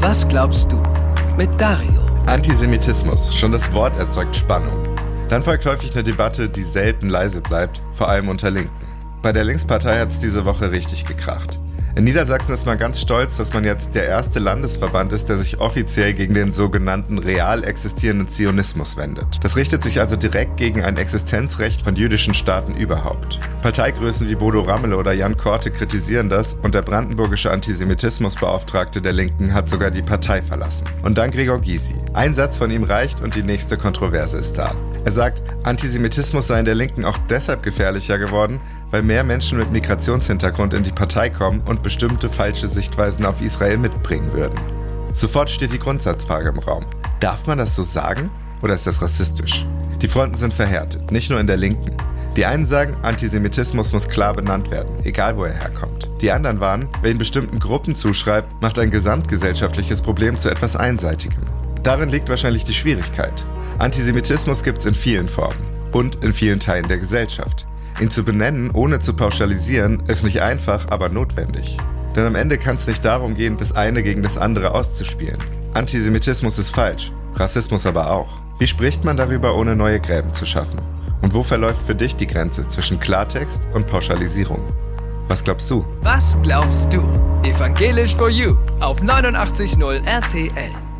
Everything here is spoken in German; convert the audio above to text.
Was glaubst du? Mit Dario. Antisemitismus, schon das Wort erzeugt Spannung. Dann folgt häufig eine Debatte, die selten leise bleibt, vor allem unter Linken. Bei der Linkspartei hat es diese Woche richtig gekracht. In Niedersachsen ist man ganz stolz, dass man jetzt der erste Landesverband ist, der sich offiziell gegen den sogenannten real existierenden Zionismus wendet. Das richtet sich also direkt gegen ein Existenzrecht von jüdischen Staaten überhaupt. Parteigrößen wie Bodo Ramelow oder Jan Korte kritisieren das und der brandenburgische Antisemitismusbeauftragte der Linken hat sogar die Partei verlassen. Und dann Gregor Gysi. Ein Satz von ihm reicht und die nächste Kontroverse ist da. Er sagt, Antisemitismus sei in der Linken auch deshalb gefährlicher geworden, weil mehr Menschen mit Migrationshintergrund in die Partei kommen und bestimmte falsche Sichtweisen auf Israel mitbringen würden. Sofort steht die Grundsatzfrage im Raum. Darf man das so sagen oder ist das rassistisch? Die Fronten sind verhärtet, nicht nur in der Linken. Die einen sagen, Antisemitismus muss klar benannt werden, egal wo er herkommt. Die anderen warnen, wer ihn bestimmten Gruppen zuschreibt, macht ein gesamtgesellschaftliches Problem zu etwas Einseitigem. Darin liegt wahrscheinlich die Schwierigkeit. Antisemitismus gibt es in vielen Formen und in vielen Teilen der Gesellschaft. Ihn zu benennen, ohne zu pauschalisieren, ist nicht einfach, aber notwendig. Denn am Ende kann es nicht darum gehen, das eine gegen das andere auszuspielen. Antisemitismus ist falsch, Rassismus aber auch. Wie spricht man darüber, ohne neue Gräben zu schaffen? Und wo verläuft für dich die Grenze zwischen Klartext und Pauschalisierung? Was glaubst du? Was glaubst du? Evangelisch for You auf 89.0 RTL.